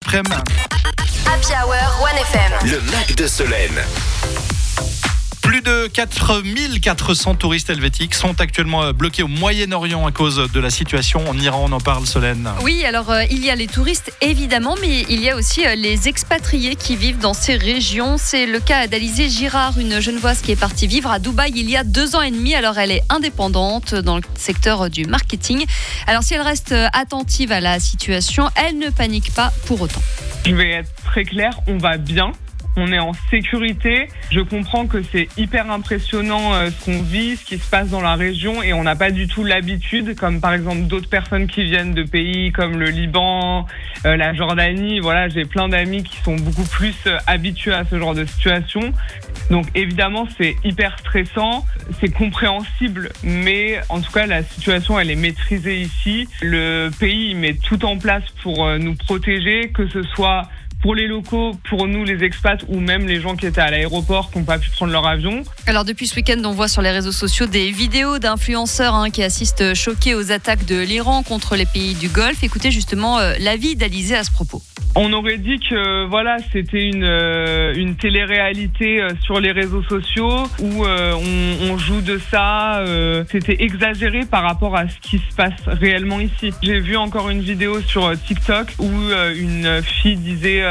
après-midi. Happy Hour 1FM. Le Mac de Solène. Plus de 4400 touristes helvétiques sont actuellement bloqués au Moyen-Orient à cause de la situation en Iran. On en parle, Solène. Oui, alors il y a les touristes évidemment, mais il y a aussi les expatriés qui vivent dans ces régions. C'est le cas d'Alizée Girard, une Genevoise qui est partie vivre à Dubaï il y a 2 ans et demi. Alors elle est indépendante dans le secteur du marketing. Alors si elle reste attentive à la situation, elle ne panique pas pour autant. Je vais être très claire, on va bien. On est en sécurité. Je comprends que c'est hyper impressionnant ce qu'on vit, ce qui se passe dans la région et on n'a pas du tout l'habitude, comme par exemple d'autres personnes qui viennent de pays comme le Liban, la Jordanie. Voilà, j'ai plein d'amis qui sont beaucoup plus habitués à ce genre de situation. Donc évidemment, c'est hyper stressant, c'est compréhensible, mais en tout cas, la situation, elle est maîtrisée ici. Le pays met tout en place pour nous protéger, que ce soit pour les locaux, pour nous les expats ou même les gens qui étaient à l'aéroport qui n'ont pas pu prendre leur avion. Alors depuis ce week-end, on voit sur les réseaux sociaux des vidéos d'influenceurs qui assistent choqués aux attaques de l'Iran contre les pays du Golfe. Écoutez justement l'avis d'Alizée à ce propos. On aurait dit que voilà, c'était une télé-réalité sur les réseaux sociaux où on joue de ça. C'était exagéré par rapport à ce qui se passe réellement ici. J'ai vu encore une vidéo sur TikTok où une fille disait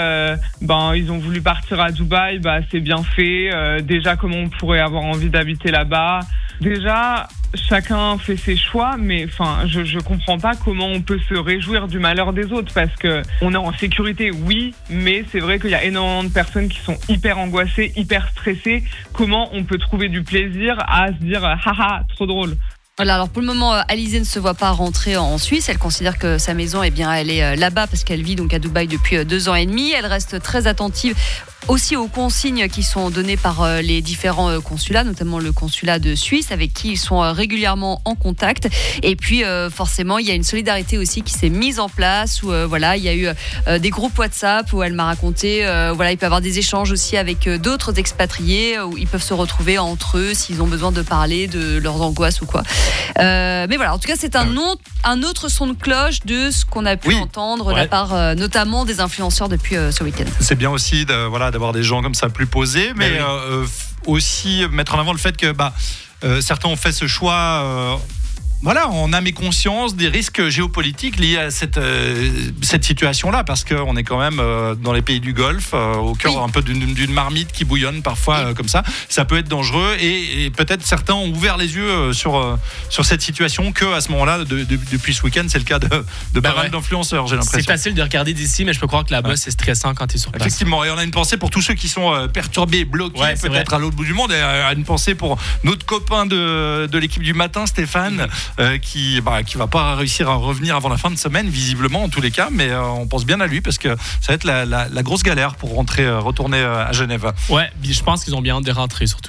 ils ont voulu partir à Dubaï, c'est bien fait. Déjà, comment on pourrait avoir envie d'habiter là-bas? Déjà, chacun fait ses choix, mais je comprends pas comment on peut se réjouir du malheur des autres parce que on est en sécurité, oui, mais c'est vrai qu'il y a énormément de personnes qui sont hyper angoissées, hyper stressées. Comment on peut trouver du plaisir à se dire haha, trop drôle? Voilà, alors pour le moment, Alizée ne se voit pas rentrer en Suisse. Elle considère que sa maison, elle est là-bas parce qu'elle vit donc à Dubaï depuis 2 ans et demi. Elle reste très attentive aussi aux consignes qui sont données par les différents consulats, notamment le consulat de Suisse, avec qui ils sont régulièrement en contact. Et puis, forcément, il y a une solidarité aussi qui s'est mise en place, où il y a eu des groupes WhatsApp où elle m'a raconté, il peut y avoir des échanges aussi avec d'autres expatriés, où ils peuvent se retrouver entre eux s'ils ont besoin de parler de leurs angoisses ou quoi. Mais voilà, en tout cas, c'est un autre son de cloche de ce qu'on a pu entendre de la part notamment des influenceurs depuis ce week-end. C'est bien aussi d'avoir des gens comme ça plus posés, mais aussi mettre en avant le fait que certains ont fait ce choix en âme et conscience des risques géopolitiques liés à cette situation-là, parce qu'on est quand même dans les pays du Golfe, au cœur un peu d'une marmite qui bouillonne parfois comme ça. Ça peut être dangereux et peut-être certains ont ouvert les yeux sur cette situation qu'à ce moment-là, depuis ce week-end, c'est le cas de pas mal d'influenceurs, j'ai l'impression. C'est facile de regarder d'ici, mais je peux croire que là-bas, c'est stressant quand tu es sur place. Effectivement, et on a une pensée pour tous ceux qui sont perturbés, bloqués, peut-être à l'autre bout du monde, et une pensée pour notre copain de l'équipe du matin, Stéphane, qui va pas réussir à revenir avant la fin de semaine, visiblement en tous les cas, mais on pense bien à lui parce que ça va être la grosse galère pour retourner à Genève. Ouais, je pense qu'ils ont bien hâte de rentrer surtout.